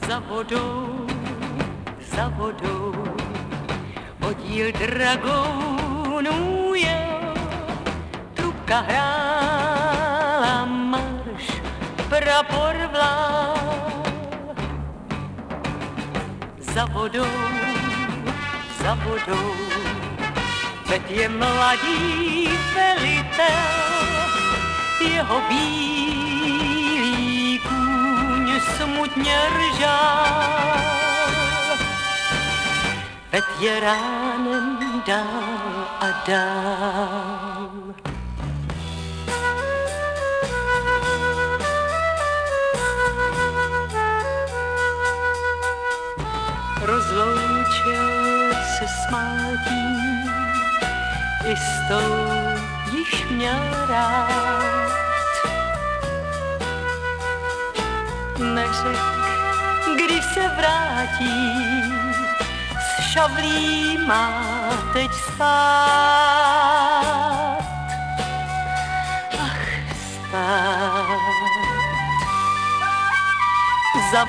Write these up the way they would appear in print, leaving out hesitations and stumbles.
za vodou, oddíl dragonů jel, trubka hrála marš, prapor vlál. Za vodou, teď je mladý velitel, jeho bílý kůň smutně ržál. Veď je ránem dál a dál. Rozloučil se s mátí, i s tou již měl rád. Neřek, kdy se vrátí, s šavlí má teď spát. Ach, spát. Za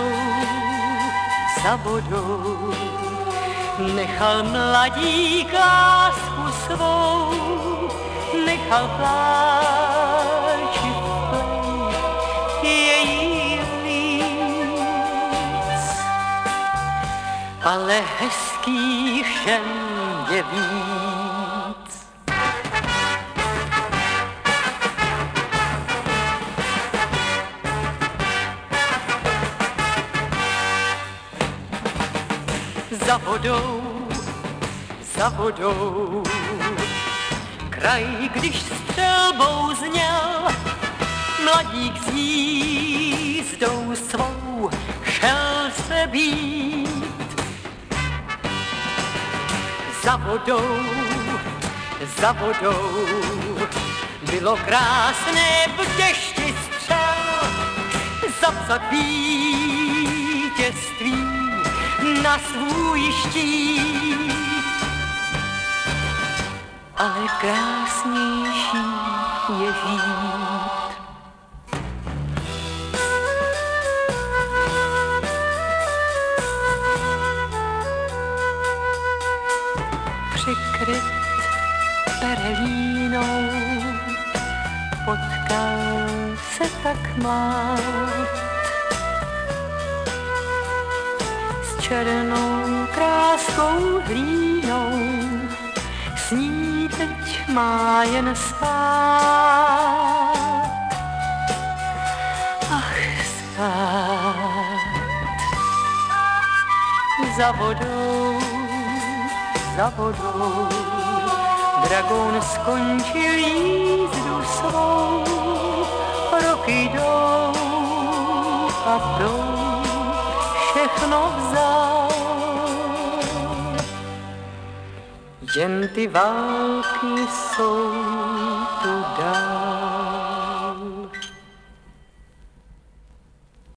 vodou nechal mladík lásku svou, nechal pláči vplej její líc, ale hezkých žen je víc. Za vodou, kraj, když střelbou zněl, mladík s jízdou svou šel se být. Za vodou, bylo krásné v dešti střel, zapsat vítězství na svůj štít, ale krásnější je žít. Přikryt perelínou potkal se tak mlád s černou kráskou hlínou, s ní teď má jen spát. Ach, spát. Za vodou, dragon skončil jízdu svou, roky jdou a proud všechno vzal. Jen ty války jsou tu dál.